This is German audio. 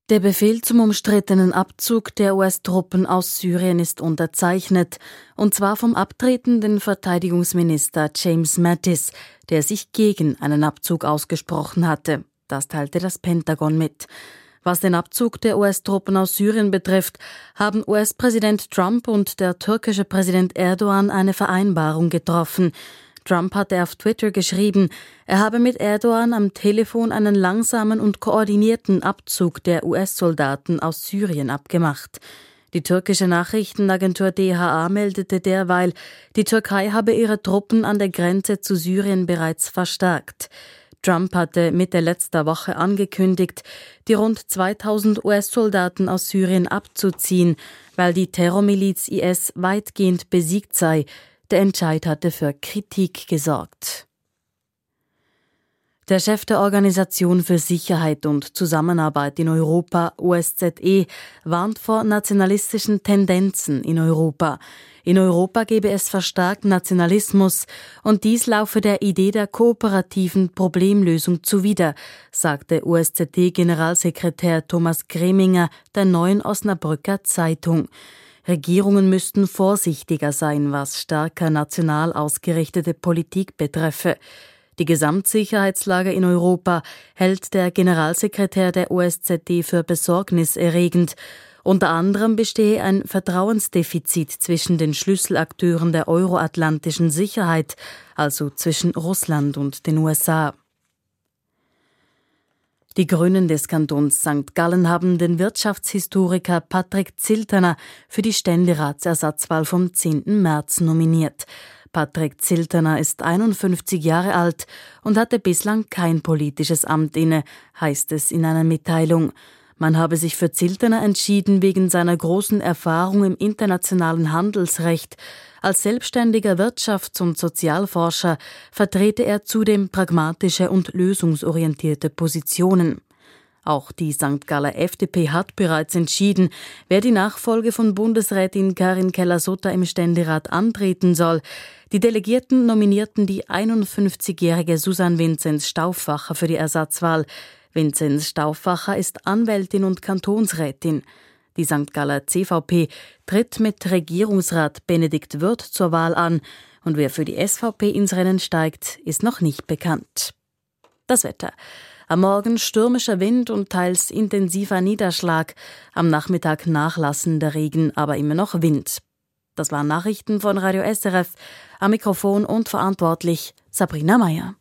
Der Befehl zum umstrittenen Abzug der US-Truppen aus Syrien ist unterzeichnet, und zwar vom abtretenden Verteidigungsminister James Mattis, der sich gegen einen Abzug ausgesprochen hatte. Das teilte das Pentagon mit. Was den Abzug der US-Truppen aus Syrien betrifft, haben US-Präsident Trump und der türkische Präsident Erdogan eine Vereinbarung getroffen. Trump hatte auf Twitter geschrieben, er habe mit Erdogan am Telefon einen langsamen und koordinierten Abzug der US-Soldaten aus Syrien abgemacht. Die türkische Nachrichtenagentur DHA meldete derweil, die Türkei habe ihre Truppen an der Grenze zu Syrien bereits verstärkt. Trump hatte Mitte letzter Woche angekündigt, die rund 2000 US-Soldaten aus Syrien abzuziehen, weil die Terrormiliz IS weitgehend besiegt sei. Der Entscheid hatte für Kritik gesorgt. Der Chef der Organisation für Sicherheit und Zusammenarbeit in Europa, OSZE, warnt vor nationalistischen Tendenzen in Europa. In Europa gebe es verstärkt Nationalismus und dies laufe der Idee der kooperativen Problemlösung zuwider, sagte OSZE-Generalsekretär Thomas Greminger der Neuen Osnabrücker Zeitung. Regierungen müssten vorsichtiger sein, was stärker national ausgerichtete Politik betreffe. Die Gesamtsicherheitslage in Europa hält der Generalsekretär der OSZE für besorgniserregend. Unter anderem bestehe ein Vertrauensdefizit zwischen den Schlüsselakteuren der euroatlantischen Sicherheit, also zwischen Russland und den USA. Die Grünen des Kantons St. Gallen haben den Wirtschaftshistoriker Patrick Ziltener für die Ständeratsersatzwahl vom 10. März nominiert. Patrick Ziltener ist 51 Jahre alt und hatte bislang kein politisches Amt inne, heißt es in einer Mitteilung. Man habe sich für Ziltener entschieden wegen seiner großen Erfahrung im internationalen Handelsrecht. Als selbstständiger Wirtschafts- und Sozialforscher vertrete er zudem pragmatische und lösungsorientierte Positionen. Auch die St. Galler FDP hat bereits entschieden, wer die Nachfolge von Bundesrätin Karin Keller-Sutter im Ständerat antreten soll. Die Delegierten nominierten die 51-jährige Susanne Vinzenz-Stauffacher für die Ersatzwahl. Vinzenz-Stauffacher ist Anwältin und Kantonsrätin. Die St. Galler CVP tritt mit Regierungsrat Benedikt Wirth zur Wahl an und wer für die SVP ins Rennen steigt, ist noch nicht bekannt. Das Wetter. Am Morgen stürmischer Wind und teils intensiver Niederschlag. Am Nachmittag nachlassender Regen, aber immer noch Wind. Das waren Nachrichten von Radio SRF. Am Mikrofon und verantwortlich Sabrina Meyer.